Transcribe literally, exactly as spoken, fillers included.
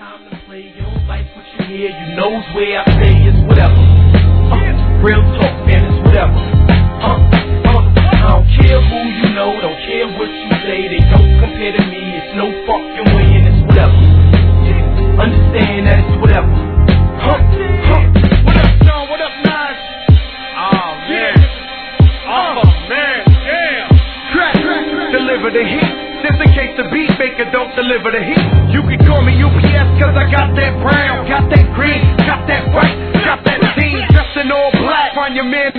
time to play. You don't like what you hear, you knows where I say it's whatever. Uh, real talk, man, it's whatever. Uh, uh, I don't care who you know, don't care what you say. They don't compare to me, it's no fucking way, and it's whatever. Understand that it's whatever. Huh, huh. What up, Sean? What up, Nas? Oh, man. Oh, man, damn. Crack, crack, crack. Deliver the heat. Just in case the beat maker don't deliver the heat. You can call me U P S cause I got that brown, got that green, got that white, got that team. Dressed in all black, find your man